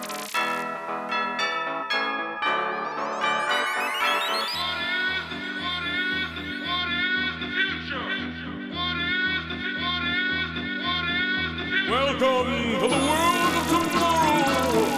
Welcome to the world of tomorrow.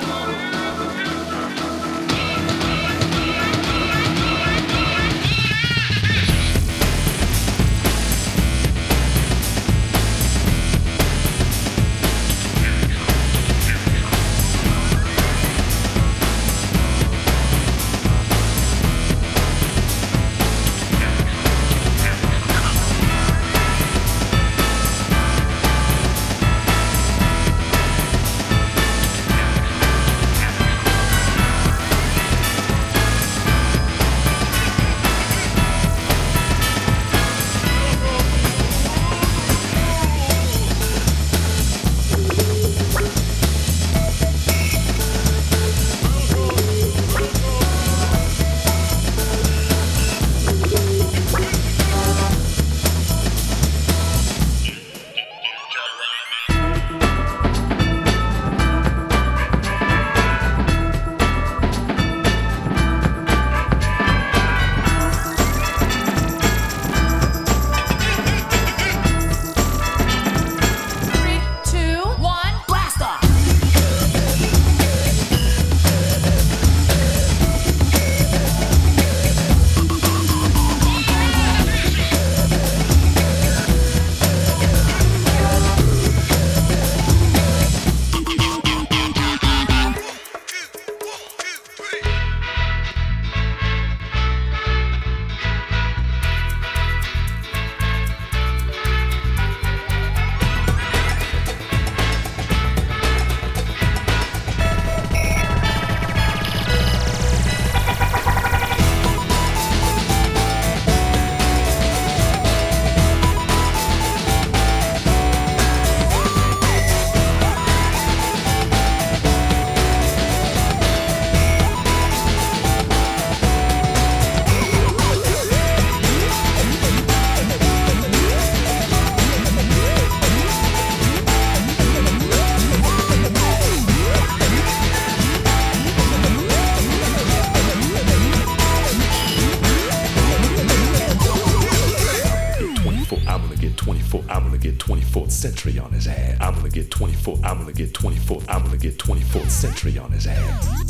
I'm gonna get 24th century on his ass. I'm gonna get 24th. I'm gonna get 24th. I'm gonna get 24th century on his ass.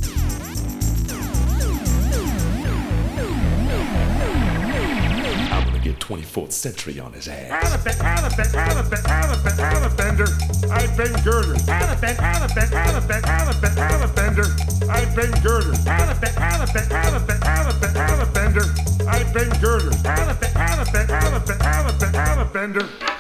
I'm gonna get 24th century on his ass. Alabender, I've been girded. Alabender, I've been girded. Alabender, I've been girded. Alabender.